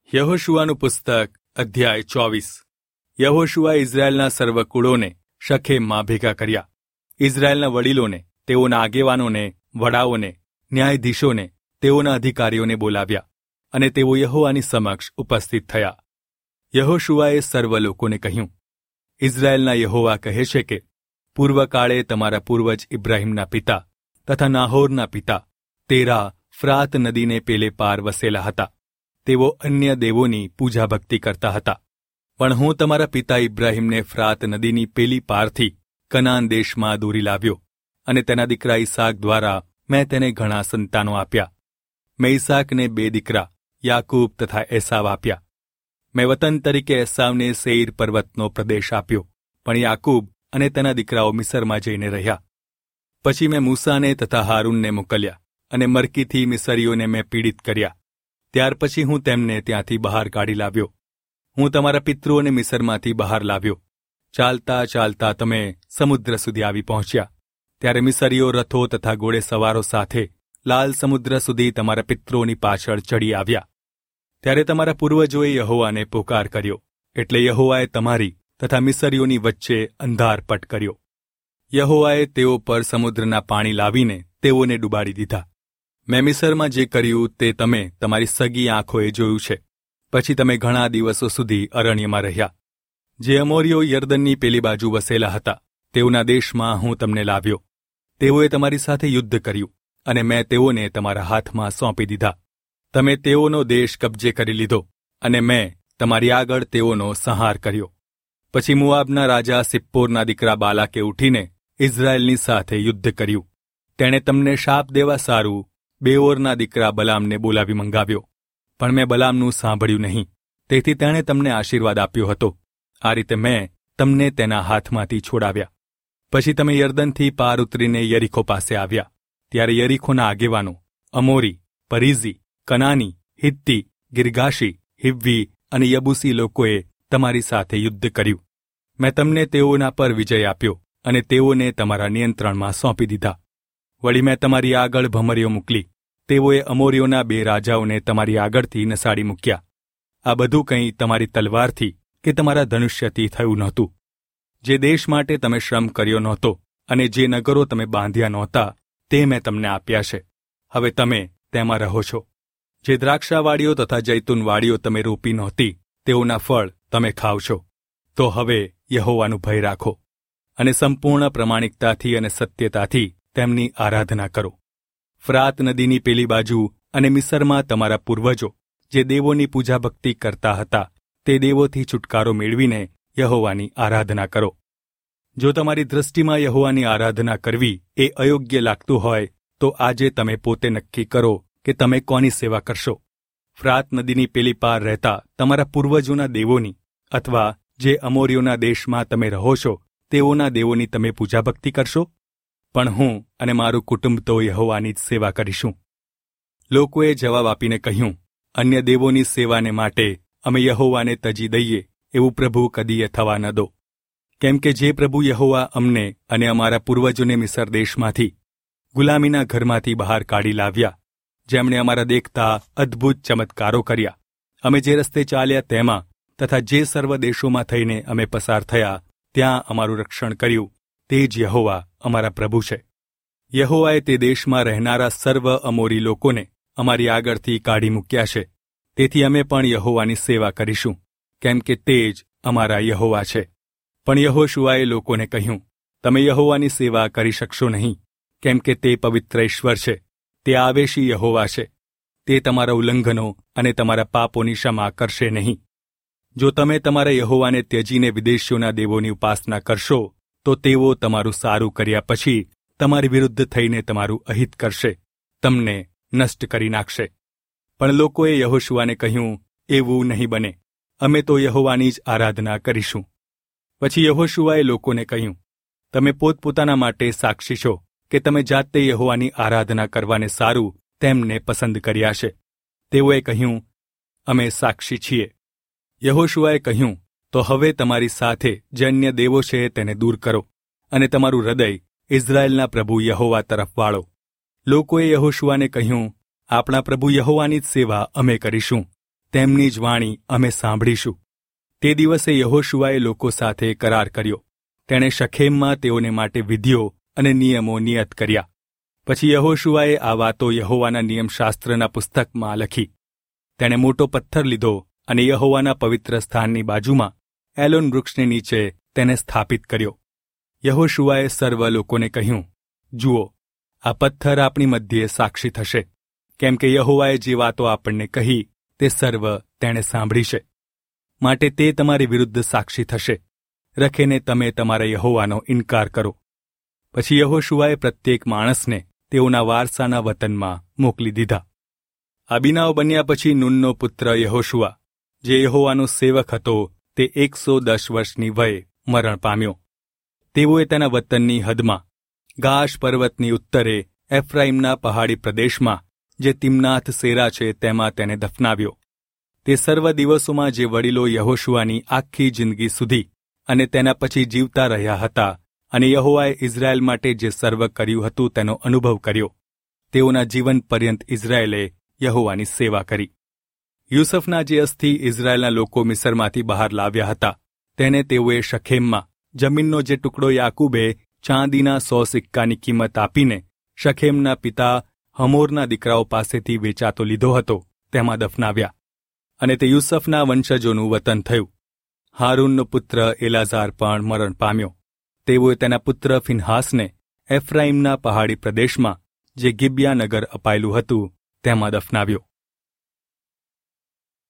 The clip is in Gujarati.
યહોશુઆનું પુસ્તક અધ્યાય 24. યહોશુઆએ ઇઝરાયેલના સર્વ કુળોને શખેમમાં ભેગા કર્યા. ઇઝરાયેલના વડીલોને, તેઓના આગેવાનોને, વડાઓને, ન્યાયાધીશોને, તેઓના અધિકારીઓને બોલાવ્યા, અને તેઓ યહોવાની સમક્ષ ઉપસ્થિત થયા. યહોશુઆએ સર્વ લોકોને કહ્યું, ઇઝરાયેલના યહોવા કહે છે કે, પૂર્વકાળે તમારા પૂર્વજ ઇબ્રાહીમના પિતા તથા નાહોરના પિતા તેરા ફ્રાત નદીને પેલે પાર વસેલા હતા. તેઓ અન્ય દેવોની પૂજા ભક્તિ કરતા હતા. પણ હું તમારા પિતા ઇબ્રાહીમને ફ્રાત નદીની પેલી પારથી કનાન દેશમાં દોરી લાવ્યો, અને તેના દીકરા ઈસાક દ્વારા મેં તેને ઘણા સંતાનો આપ્યા. મેં ઈસાકને 2 દીકરા યાકૂબ તથા એસાવ આપ્યા. મેં વતન તરીકે એસાવને સેઈર પર્વતનો પ્રદેશ આપ્યો, પણ યાકૂબ અને તેના દીકરાઓ મિસરમાં જઈને રહ્યા. પછી મેં મૂસાને તથા હારૂનને મોકલ્યા, અને મરકીથી મિસરીઓને મેં પીડિત કર્યા. ત્યાર પછી હું તેમને ત્યાંથી બહાર કાઢી લાવ્યો. હું તમારા પિતૃઓને મિસરમાંથી બહાર લાવ્યો. ચાલતા ચાલતા તમે સમુદ્ર સુધી આવી પહોંચ્યા. ત્યારે મિસરીઓ રથો તથા ઘોડેસવારો સાથે લાલ સમુદ્ર સુધી તમારા પિતૃઓની પાછળ ચડી આવ્યા. ત્યારે તમારા પૂર્વજોએ યહોવાને પોકાર કર્યો, એટલે યહોવાએ તમારી તથા મિસરીઓની વચ્ચે અંધારપટ કર્યો. યહોવાએ તેઓ પર સમુદ્રના પાણી લાવીને તેઓને ડૂબાડી દીધા. મેં મિસરમાં જે કર્યું તે તમે તમારી સગી આંખોએ જોયું છે. પછી તમે ઘણા દિવસો સુધી અરણ્યમાં રહ્યા. જે અમોરીઓ યર્દનની પેલી બાજુ વસેલા હતા, તેઓના દેશમાં હું તમને લાવ્યો. તેઓએ તમારી સાથે યુદ્ધ કર્યું, અને મેં તેઓને તમારા હાથમાં સોંપી દીધા. તમે તેઓનો દેશ કબજે કરી લીધો, અને મેં તમારી આગળ તેઓનો સંહાર કર્યો. પછી મોઆબના રાજા સિપ્પોરના દીકરા બાલાકે ઉઠીને ઇઝરાયેલની સાથે યુદ્ધ કર્યું. તેણે તમને શાપ દેવા સારું બેઓરના દીકરા બલામને બોલાવી મંગાવ્યો, પણ મેં બલામનું સાંભળ્યું નહીં. તેથી તેણે તમને આશીર્વાદ આપ્યો હતો. આ રીતે મેં તમને તેના હાથમાંથી છોડાવ્યા. પછી તમે યર્દનથી પાર ઉતરીને યરીખો પાસે આવ્યા. ત્યારે યરીખોના આગેવાનો અમોરી, પરિઝી, કનાની, હિત્તી, ગિર્ગાશી, હિવ્વી અને યબૂસી લોકોએ તમારી સાથે યુદ્ધ કર્યું. મેં તમને તેઓના પર વિજય આપ્યો, અને તેઓને તમારા નિયંત્રણમાં સોંપી દીધા. વળી મેં તમારી આગળ ભમરીઓ મોકલી. તેઓએ અમોરીઓના 2 રાજાઓને તમારી આગળથી નસાડી મૂક્યા. આ બધું કંઈ તમારી તલવારથી કે તમારા ધનુષ્યથી થયું નહોતું. જે દેશ માટે તમે શ્રમ કર્યો નહોતો અને જે નગરો તમે બાંધ્યા નહોતા, તે મેં તમને આપ્યા છે. હવે તમે તેમાં રહો છો. જે દ્રાક્ષાવાડીઓ તથા જૈતૂનવાડીઓ તમે રોપી નહોતી, તેઓના ફળ તમે ખાવ છો. તો હવે યહોવાનું ભય રાખો, અને સંપૂર્ણ પ્રમાણિકતાથી અને સત્યતાથી તેમની આરાધના કરો. ફ્રાત નદીની પેલી બાજુ અને મિસરમાં તમારા પૂર્વજો જે દેવોની પૂજા ભક્તિ કરતા હતા, તે દેવોથી છુટકારો મેળવીને યહોવાની આરાધના કરો. જો તમારી દૃષ્ટિમાં યહોવાની આરાધના કરવી એ અયોગ્ય લાગતું હોય, તો આજે તમે પોતે નક્કી કરો કે તમે કોની સેવા કરશો. ફ્રાત નદીની પેલી પાર રહેતા તમારા પૂર્વજોના દેવોની, અથવા જે અમોરીઓના દેશમાં તમે રહો છો તેઓના દેવોની તમે પૂજા ભક્તિ કરશો? પણ હું અને મારું કુટુંબ તો યહોવાની જ સેવા કરીશું. લોકોએ જવાબ આપીને કહ્યું, અન્ય દેવોની સેવાને માટે અમે યહોવાને તજી દઈએ એવું પ્રભુ કદીએ થવા ન દો. કેમ કે જે પ્રભુ યહોવા અમને અને અમારા પૂર્વજોને મિસર દેશમાંથી ગુલામીના ઘરમાંથી બહાર કાઢી લાવ્યા, જેમણે અમારા દેખતા અદ્ભુત ચમત્કારો કર્યા, અમે જે રસ્તે ચાલ્યા તેમાં તથા જે સર્વ દેશોમાં થઈને અમે પસાર થયા ત્યાં અમારું રક્ષણ કર્યું, તે જ યહોવા અમારા પ્રભુ છે. યહોવાએ તે દેશમાં રહેનારા સર્વ અમોરી લોકોને અમારી આગળથી કાઢી મૂક્યા છે. તેથી અમે પણ યહોવાની સેવા કરીશું, કેમ કે તે જ અમારા યહોવા છે. પણ યહોશુઆએ લોકોને કહ્યું, તમે યહોવાની સેવા કરી શકશો નહીં, કેમ કે તે પવિત્ર ઈશ્વર છે, તે આવેશી યહોવા છે. તે તમારા ઉલ્લંઘનો અને તમારા પાપોની ક્ષમા કરશે નહીં. જો તમે તમારા યહોવાને ત્યજીને વિદેશીઓના દેવોની ઉપાસના કરશો, તો તેઓ તમારું સારું કર્યા પછી તમારી વિરુદ્ધ થઈને તમારું અહિત કરશે, તમને નષ્ટ કરી નાખશે. પણ લોકોએ યહોશુઆને કહ્યું, એવું નહીં બને, અમે તો યહોવાની જ આરાધના કરીશું. પછી યહોશુઆએ લોકોને કહ્યું, તમે પોતપોતાના માટે સાક્ષી છો કે તમે જાતે યહોવાની આરાધના કરવાને સારું તેમને પસંદ કર્યા છે. તેઓએ કહ્યું, અમે સાક્ષી છીએ. યહોશુઆએ કહ્યું, તો હવે તમારી સાથે જે અન્ય દેવો છે તેને દૂર કરો, અને તમારું હૃદય ઇઝરાયેલના પ્રભુ યહોવા તરફ વાળો. લોકોએ યહોશુઆને કહ્યું, આપણા પ્રભુ યહોવાની જ સેવા અમે કરીશું, તેમની જ વાણી અમે સાંભળીશું. તે દિવસે યહોશુઆએ લોકો સાથે કરાર કર્યો. તેણે શખેમમાં તેઓને માટે વિધિઓ અને નિયમો નિયત કર્યા. પછી યહોશુઆએ આ વાતો યહોવાના નિયમશાસ્ત્રના પુસ્તકમાં લખી. તેણે મોટો પથ્થર લીધો અને યહોવાના પવિત્ર સ્થાનની બાજુમાં એલોન વૃક્ષની નીચે તેને સ્થાપિત કર્યો. યહોશુઆએ સર્વ લોકોને કહ્યું, જુઓ, આ પથ્થર આપણી મધ્યે સાક્ષી થશે, કેમ કે યહોવાએ જે વાતો આપણને કહી તે સર્વ તેણે સાંભળી છે. માટે તે તમારી વિરુદ્ધ સાક્ષી થશે. રખેને તમે તમારા યહોવાનો ઇનકાર કરો. પછી યહોશુઆએ પ્રત્યેક માણસને તેઓના વારસાના વતનમાં મોકલી દીધા. આ બનાવ બન્યા પછી નૂનનો પુત્ર યહોશુઆ, જે યહોવાનો સેવક હતો, તે 110 વર્ષની વયે મરણ પામ્યો. તેઓએ તેના વતનની હદમાં ગાશ પર્વતની ઉત્તરે એફ્રાઈમના પહાડી પ્રદેશમાં જે તિમ્નાથ સેરા છે તેમાં તેને દફનાવ્યો. તે સર્વ દિવસોમાં જે વડીલો યહોશુઆની આખી જિંદગી સુધી અને તેના પછી જીવતા રહ્યા હતા અને યહોવાએ ઇઝરાયેલ માટે જે સર્વ કર્યું હતું તેનો અનુભવ કર્યો, તેઓના જીવન પર્યંત ઇઝરાયેલે યહોવાની સેવા કરી. યુસફના જે અસ્થિ ઇઝરાયેલના લોકો મિસરમાંથી બહાર લાવ્યા હતા, તેને તેઓએ શખેમમાં જમીનનો જે ટુકડો યાકૂબે ચાંદીના 100 સિક્કાની કિંમત આપીને શખેમના પિતા હમોરના દીકરાઓ પાસેથી વેચાતો લીધો હતો, તેમાં દફનાવ્યા. અને તે યુસફના વંશજોનું વતન થયું. હારૂનનો પુત્ર એલાઝાર પણ મરણ પામ્યો. તેઓએ તેના પુત્ર ફિનહાસને એફ્રાઈમના પહાડી પ્રદેશમાં જે ગિબિયા નગર અપાયેલું હતું તેમાં દફનાવ્યો.